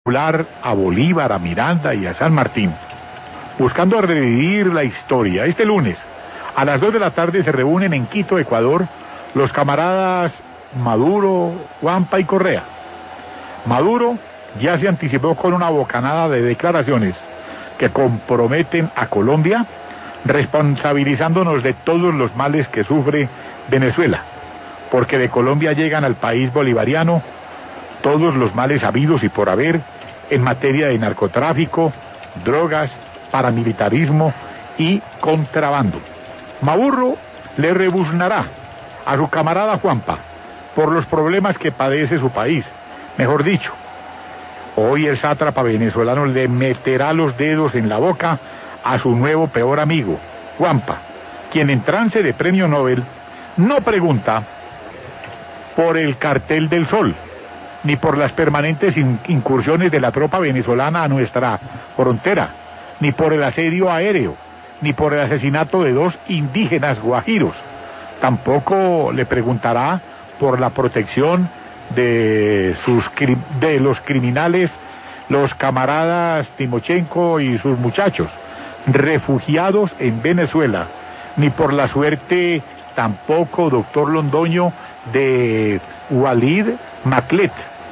A Bolívar, a Miranda y a San Martín, buscando revivir la historia. Este lunes, a las 2 de la tarde, se reúnen en Quito, Ecuador, los camaradas Maduro, Juanpa y Correa. Maduro ya se anticipó con una bocanada de declaraciones que comprometen a Colombia, responsabilizándonos de todos los males que sufre Venezuela, porque de Colombia llegan al país bolivariano todos los males habidos y por haber en materia de narcotráfico, drogas, paramilitarismo y contrabando. Maduro le rebuznará a su camarada Juanpa por los problemas que padece su país. Mejor dicho, hoy el sátrapa venezolano le meterá los dedos en la boca a su nuevo peor amigo, Juanpa, quien en trance de premio Nobel no pregunta por el cartel del Sol, ni por las permanentes incursiones de la tropa venezolana a nuestra frontera, ni por el asedio aéreo, ni por el asesinato de 2 indígenas guajiros. Tampoco le preguntará por la protección de los criminales, los camaradas Timochenko y sus muchachos, refugiados en Venezuela, ni por la suerte tampoco, doctor Londoño, de Walid Maclet,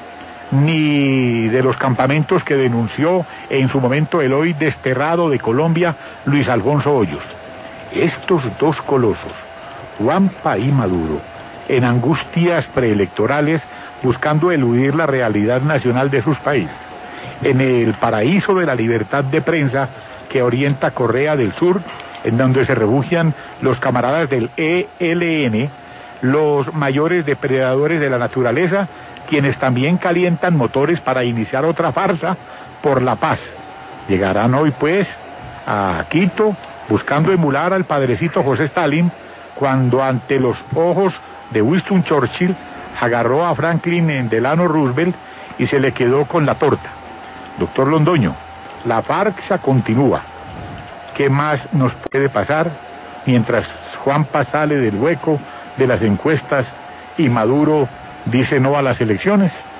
ni de los campamentos que denunció en su momento el hoy desterrado de Colombia, Luis Alfonso Hoyos. Estos dos colosos, Juanpa y Maduro, en angustias preelectorales, buscando eludir la realidad nacional de sus países, en el paraíso de la libertad de prensa que orienta Corea del Sur, en donde se refugian los camaradas del ELN, los mayores depredadores de la naturaleza, quienes también calientan motores para iniciar otra farsa por la paz. Llegarán hoy, pues, a Quito, buscando emular al padrecito José Stalin, cuando ante los ojos de Winston Churchill agarró a Franklin Delano Roosevelt y se le quedó con la torta. Doctor Londoño, la farsa continúa. ¿Qué más nos puede pasar mientras Juanpa sale del hueco de las encuestas y Maduro dice no a las elecciones?